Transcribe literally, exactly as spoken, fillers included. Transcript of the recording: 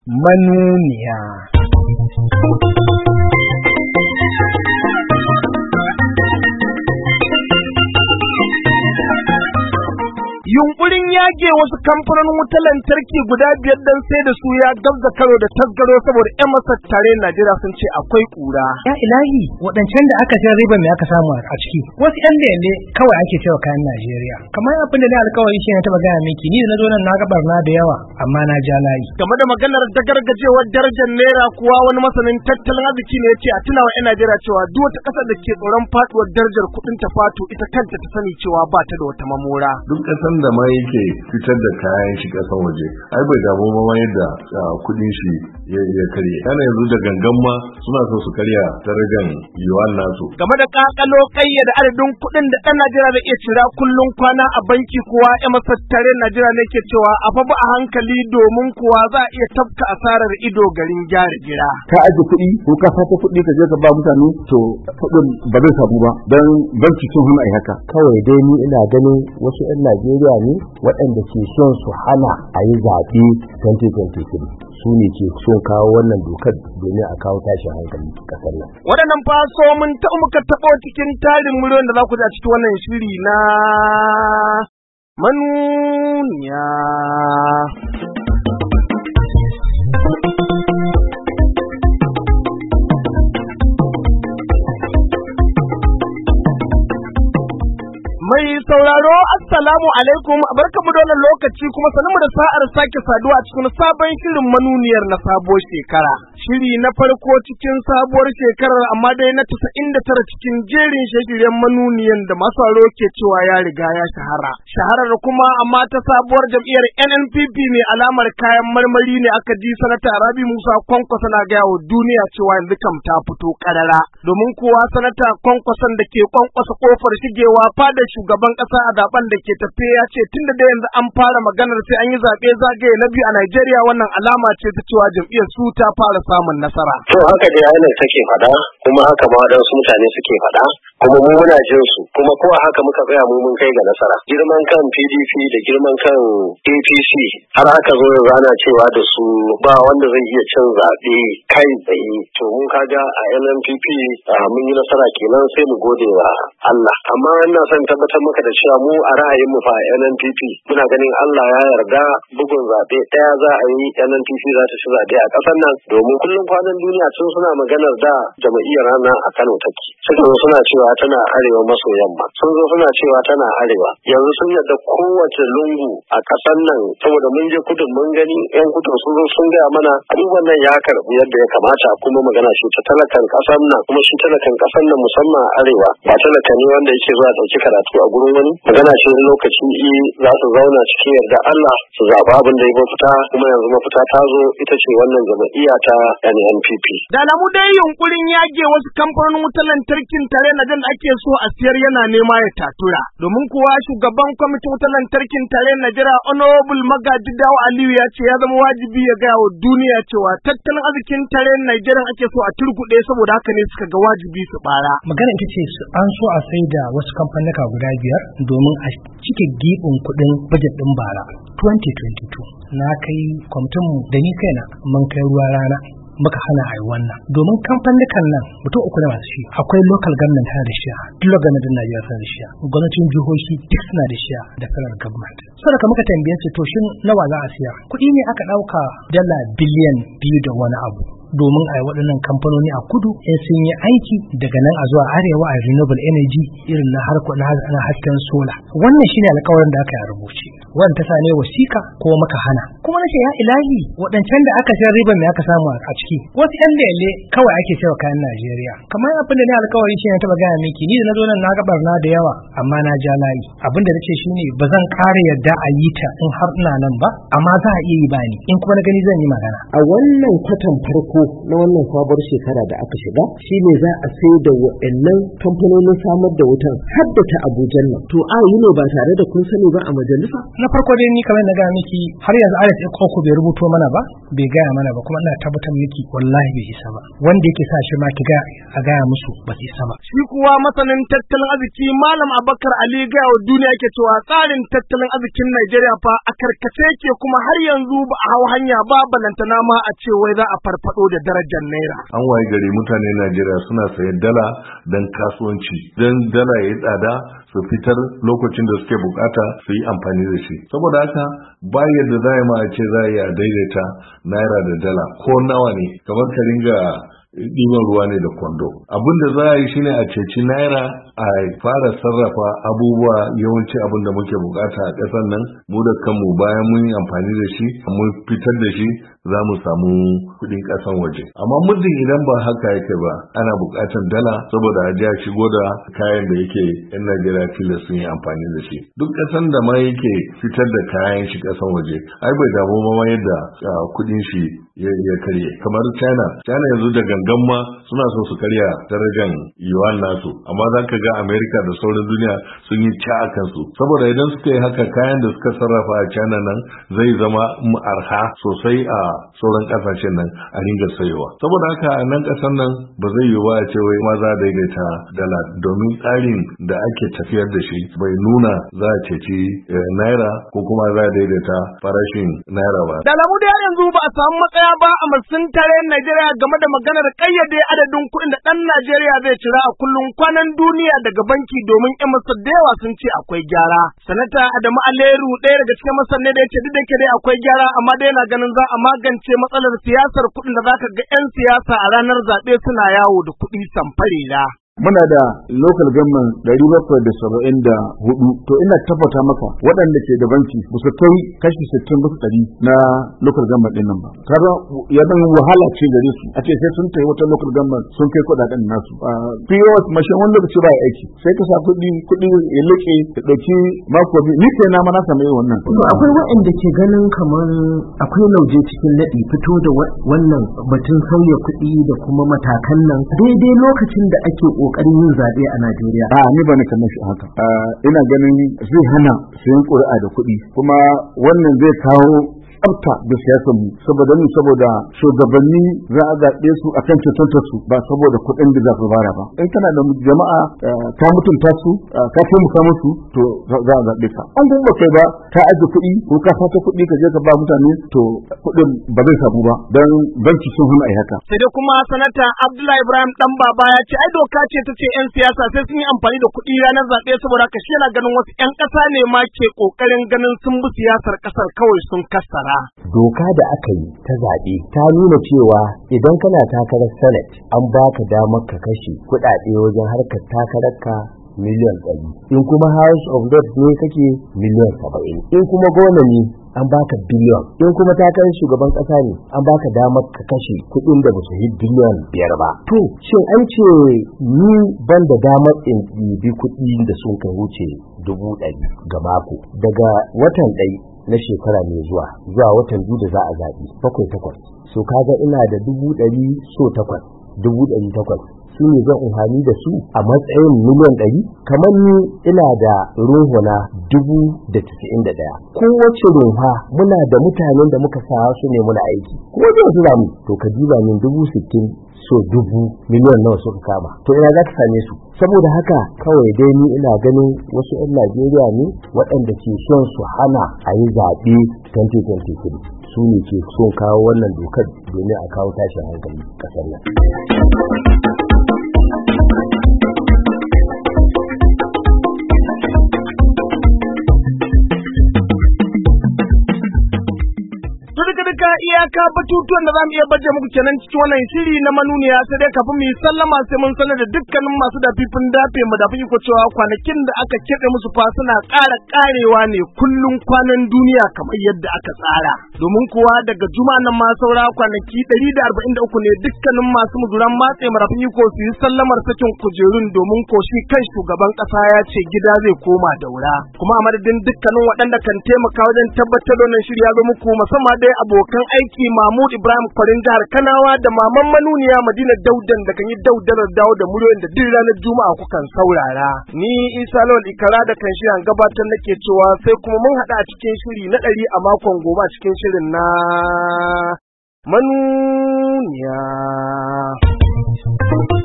manuniya. Yunkurin yage wasu kamfanonin wutar lantarki guda biyar dan sai da su ya gabza karo da tasgaro saboda ƴan masar tare Najeriya sun ce akwai kura. Ya ilahi, waɗancan da aka sayar riba mai aka samu a ciki. Wasu ƴan lele kawai ake cewa kayan Najeriya. Kamar abin da na alƙawari shi ne taɓa gaya miki, ni da na zo nan na ga barna da yawa amma na ja layi. Game da maganar dagargajewar darajar naira kuwa wani masanin tattalin arziki ne ya ce a tunawa ƴan Najeriya cewa duk wata ƙasar da ke tsoron faɗuwar darajar kuɗin ta fato ita kanta ta sani cewa ba ta da wata mamora. Duk ƙasar da ma yake fitar da kayan shi kasan waje ai bai damu ma yadda kudin shi ya karye kana yanzu da gangan ma suna so su karya darajar yuwan nasu. Game da kakalo kayyade adadin kudin da dan Najeriya zai iya cira kullun kwana a banki kuwa ya masattare Najeriya ne ke cewa a fa ba a hankali domin kuwa za a iya tafka asarar ido garin gyara gira. Ka aje kuɗi ko ka fata kuɗi ka je ka ba mutane to kuɗin ba zai samu ba dan banki sun hana ai haka. Kawai dai ni ina ganin wasu 'yan Najeriya ne waɗanda ke son su hana a yi zaɓe twenty twenty-three su ne ke son kawo wannan dokar domin a kawo tashin hankali ƙasar nan. Waɗannan faso mun taɓa muka taɓo cikin tarin miliyon da za ku ji a cikin wannan shiri na manuniya. Mai sauraro assalamu alaikum, barkamu da wannan lokaci kuma sanin da sa'ar sake saduwa a cikin sabon shirin manuniyar na sabuwar shekara. Shiri na farko cikin sabuwar shekarar amma dai na tasa'in da tara cikin jerin shirye-shiryen manuniyan da masu sauraro ke cewa ya riga ya shahara. Shaharar kuma amma ta sabuwar jam'iyyar N N P P mai alamar kayan marmari ne aka ji sanata Rabi Musa Kwankwaso na gaya wa duniya cewa yanzu kam ta fito karara. Domin kuwa sanata Kwankwason da ke kwankwasa kofar shigewa fadar shugaban kasa a zaben da ke tafe ya ce tunda da yanzu an fara maganar sai an yi zaɓe zagaye na biyu a Najeriya wannan alama ce ta cewa jam'iyyar su ta fara samun nasara. To haka dai ainihin take faɗa kuma haka ma waɗansu mutane suke faɗa kuma mu muna jin su kuma ko haka muka tsaya mu mun kai ga nasara. Girman kan P D P da girman kan A P C har aka zo yanzu ana cewa da su ba wanda zai iya cin zaɓe kai tsaye. To mun kaga a N N P P mun yi nasara kenan sai mu gode wa Allah. Amma ina son tabbatar maka da cewa mu a ra'ayin mu fa N N P P muna ganin Allah ya yarda bugun zaɓe ɗaya za a yi N N P P za ta ci zaɓe a ƙasar nan domin kullum kwanan duniya sun suna maganar da jama'iyyar rana a Kano take. Suka zo suna cewa tana arewa maso yamma. Sun zo suna cewa tana arewa. Yanzu sun yarda kowace lungu a ƙasar nan saboda mun je kudin mun gani ƴan kudin sun zo sun gaya mana abubuwan nan ya karɓi yadda ya kamata kuma magana ce ta talakan ƙasar nan kuma shi talakan ƙasar nan musamman a arewa ba talaka ne wanda yake zuwa ɗauki karatu a gurin wani magana ce lokacin i za su zauna cikin yarda Allah su zaɓa abin da ya mafita kuma yanzu mafita ta zo ita ce wannan jama'iyya ta N N P P. Da alamu dai yunkurin yage wasu kamfanonin wutar lantarkin tare na da ake so a siyar yana nema ya tatura. Domin kuwa shugaban kwamitin wutar lantarkin tare Najeriya Honorable Magaji Dawo Aliyu ya ce ya zama wajibi ya gaya wa duniya cewa tattalin arzikin tare Najeriya ake so a turgude saboda haka ne suka ga wajibi su bara. Magana ita ce an so a sai da wasu kamfanika guda biyar domin a cike gibin kuɗin bajet ɗin bara twenty twenty-two. Na kai kwamitin da ni kaina mun kai ruwa rana muka hana a yi wannan domin kamfanikan nan mutum uku da masu shi akwai local government tana da shiya duk gwamnatin Najeriya suna da shiya gwamnatin jihohi duk suna da shiya da federal government saboda muka tambaye su to shin nawa za a siya kuɗi ne aka ɗauka dala biliyan biyu da wani abu domin a yi waɗannan kamfanoni a kudu in sun yi aiki daga nan a zuwa arewa a renewable energy irin na harko na hasken sola wannan shine alƙawarin da aka yi a rubuce wanda ta sa ne wasika ko maka hana kuma nace ya ilahi waɗancan da aka sayar riba mai aka samu a ciki wasu ƴan lele kawai ake cewa kayan Najeriya kamar abin da ne alƙawari shi ne taɓa gaya miki ni da na zo nan na ga barna da yawa amma na ja layi abin da nace shine ba zan ƙara yadda a yi ta in har ina nan ba amma za a iya yi bani in kuma na gani zan yi magana a wannan kwatan farko na wannan sabuwar shekara da aka shiga shine za a sai da wa'annan kamfanonin samar da wutan har da ta Abuja nan. To a yi ne ba tare da kun sani ba a majalisa? Na farko dai ni kamar na ga miki har yanzu Alex Ekoko bai rubuto mana ba, bai gaya mana ba, kuma ina tabbatar miki wallahi bai isa ba. Wanda yake sa shi ma ki ga a gaya musu ba su isa ba. Shi kuwa masanin tattalin arziki Malam Abubakar Ali gaya wa duniya yake cewa tsarin tattalin arzikin Najeriya fa a karkace yake kuma har yanzu ba a hau hanya ba, balantana ma a ce wai za a farfado da darajar naira. An waye gari mutane Najeriya suna sayan dala dan kasuwanci, dan dala ya tsada su fitar lokacin da suke bukata su yi amfani da shi. Saboda haka ba yadda za ma a ce za a yi a daidaita naira da dala ko nawa ne, kamar ka ringa ɗiban ruwa ne da kwando. Abin da za a yi shine a ceci naira, a fara sarrafa abubuwa, yawanci abin da muke bukata a ƙasar nan mu da kanmu bayan mun yi amfani da shi mun fitar da shi za mu samu kuɗin ƙasan waje. Amma muddin idan ba haka yake ba, ana buƙatar dala saboda a ji a shigo da kayan da yake yan Najeriya tilas sun yi amfani da shi. Duk ƙasan da ma yake fitar da kayan shi ƙasan waje, ai bai damu ma yadda kuɗin shi ya karye. Kamar China, China yanzu da gangan ma suna so su karya darajar yuan nasu, amma za ka ga Amerika da sauran duniya sun yi ca a kansu. Saboda idan suka yi haka, kayan da suka sarrafa a China nan zai zama arha sosai a sauran kasashen nan a ringa sayowa. Saboda haka a nan kasan nan ba zai yiwu a ce wai ma za a daidaita dala, domin tsarin da ake tafiyar da shi bai nuna za a ceci naira ko kuma za a daidaita farashin naira ba. Da alamu da yanzu ba a samu matsaya ba a masun tare Najeriya game da maganar kayyade adadin kuɗin da ɗan Najeriya zai cira a kullum kwanan duniya daga banki, domin ƴan masar da yawa sun ce akwai gyara. Sanata Adamu Aleru ɗaya daga cikin masar ne da ya ce duk da ke dai akwai gyara, amma dai yana ganin za a magance matsalar siyasar kuɗin da zaka ga 'yan siyasa a ranar zaɓe suna yawo da kuɗi samfarela. Muna da local government ɗari bakwai da saba'in da hudu, to ina tabbata maka waɗanda ke da banki ba su kai kashi sittin bisa ɗari na local government ɗin nan ba. Kaga ya dan wahala ce gare su a ce sai sun tafi wata local government sun kai kuɗaɗen nasu. P O S mashin wani lokaci ba ya aiki, sai ka sa kuɗi kuɗi ya leƙe ya ɗauki mako biyu. Ni kai na ma na samu yin wannan. Akwai waɗanda ke ganin kamar akwai lauje cikin naɗi fito da wannan batun sauya kuɗi da kuma matakan nan daidai lokacin da ake kokarin yin zaɓe a Najeriya. A ni ba ni kamar shi haka. Ina ganin zai hana sayan ƙuri'a da kuɗi, kuma wannan zai kawo tsafta da siyasar mu, saboda mu saboda shugabanni za a zaɓe su akan cancanta su ba saboda kuɗin da za su bara ba. In kana da jama'a ka mutunta su ka taimaka musu to za a zaɓe ka. An kuma kai ba ka aje kuɗi ko ka fata kuɗi ka je ka ba mutane to kuɗin ba zai samu ba, dan banki sun hana ai haka. Sai dai kuma sanata Abdullahi Ibrahim dan baba ya ce ai doka ce ta ce 'yan siyasa sai sun yi amfani da kuɗi ranar zaɓe, saboda haka shi yana ganin wasu 'yan ƙasa ne ma ke ƙoƙarin ganin sun bi siyasar ƙasar kawai sun kassara. Doka da aka yi ta zaɓe ta nuna cewa idan kana takarar Senate an baka damar ka kashe kuɗaɗe wajen harkar takararka miliyan ɗari, in kuma House of Reps ne kake miliyan saba'in, in kuma gona ne an baka biliyon, in kuma takarar shugaban ƙasa ne an baka damar ka kashe kuɗin da ba su yi biliyon biyar ba. To shin an ce ni ban da damar in ɗibi kuɗi da sun kai wuce dubu ɗari ga mako daga watan ɗaya na shekara mai zuwa zuwa watan biyu da za a zaɓi bakwai takwas, so kaga ina da dubu ɗari so takwas dubu ɗari takwas su ne zan amfani da su a matsayin miliyan ɗari. Kamar ni ina da runhuna dubu da tisa'in da ɗaya, kowace runha muna da mutanen da muka sa su ne muna aiki, kuma zai su zamu to ka diba min dubu sittin so dubu miliyan nawa suka kama, to ina za ka same su. Saboda haka kawai dai ni ina ganin wasu 'yan Najeriya ne waɗanda ke son su hana a yi zaɓe twenty twenty-three, su ne ke son kawo wannan dokar domin a kawo tashin hankali ƙasar nan. duka iyaka batutuwan da zamu iya baje muku kenan cikin wannan shiri na manuniya, sai dai kafin mu yi sallama sai mun sanar da dukkanin masu dafifin dafe mu da fiko cewa kwanakin da aka kebe musu fa suna ƙara ƙarewa ne kullun kwanan duniya kamar yadda aka tsara, domin kuwa daga juma'a nan ma saura kwanaki ɗari da arba'in da uku ne dukkanin masu muduran matse marafin iko su yi sallamar sakin kujerun, domin ko shi kan shugaban ƙasa ya ce gida zai koma daura. Kuma a madadin dukkanin waɗanda kan taimaka wajen tabbatar da wannan shiri ya zo muku, musamman dai abokan aiki aiki Mahmud Ibrahim Kwarin jihar Kanawa da maman manuniya Madina Daudan da kan yi daudalar dawo da muryoyin da duk ranar Juma'a kukan saurara. Ni Isa Lawal Ikara da kan shi an gabatar nake cewa sai kuma mun haɗa a cikin shiri na ɗari a makon gobe a cikin shirin na manuniya.